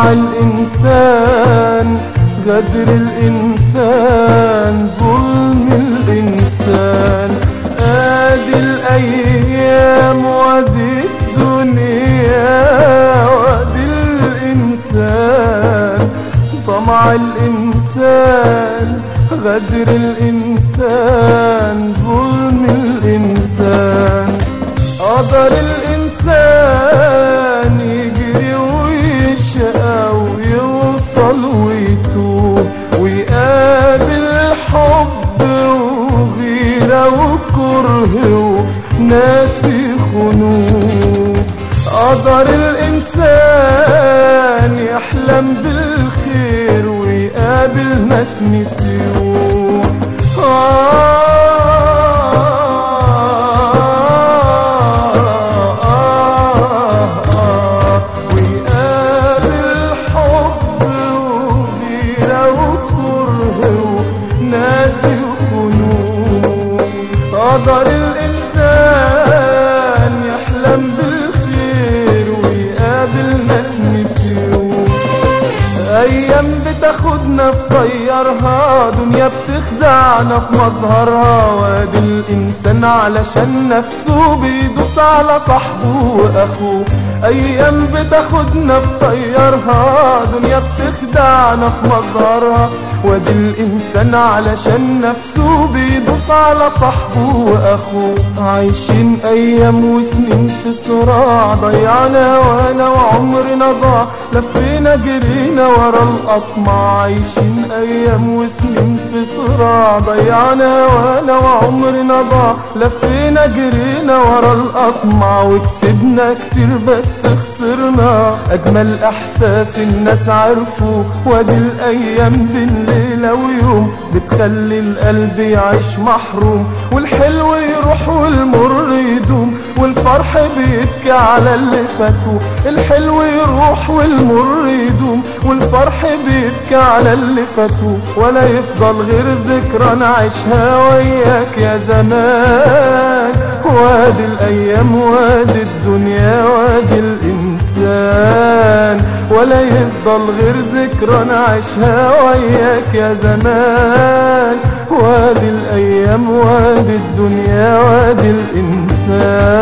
الإنسان، غدر الإنسان، ظلم الإنسان. آدي الأيام وادي الدنيا وادي الإنسان، طمع الإنسان، غدر الإنسان، ظلم الإنسان. قدر الإنسان يجري ويشقى ويوصل ويتوب ويقابل حب وغيرة وكره وناس يخونوه. قدر الإنسان يحلم بالخير ويقابل ناس نسيوه. قدر الإنسان يحلم بالخير ويقابل ناس نسيوه. أيام بتاخدنا في طيارها، دنيا بتخدعنا في مظهرها، وادي الإنسان علشان نفسه بيدوس على صاحبه وأخوه. أيام بتاخدنا في طيارها، دنيا بتخدعنا في مظهرها، وادي الإنسان علشان نفسه بيدوس على صاحبه وأخوه. عايشين أيام وسنين في صراع، ضيعنا وانا وعمرنا ضاع، لفينا جرينا ورا الأطماع. عايشين أيام وسنين في صراع، ضيعنا وانا وعمرنا ضاع، لفينا جرينا ورا الأطماع. وكسبنا كتير بس خسرنا أجمل إحساس الناس عرفوه. وادي الأيام بين ليلة ويوم بتخلي القلب يعيش محروم، والحلو يروح والمر يدوم، والفرح بيبكي على اللي فاتوه. الحلو يروح والمر يدوم، والفرح بيبكي على اللي فاتوه، ولا يفضل غير ذكرى نعيشها وياك يا زمان. وادي الأيام وادي الدنيا وادي الإنسان، ولا يفضل غير ذكرى نعيشها وياك يا زمان. وادي الأيام وادي الدنيا وادي الإنسان.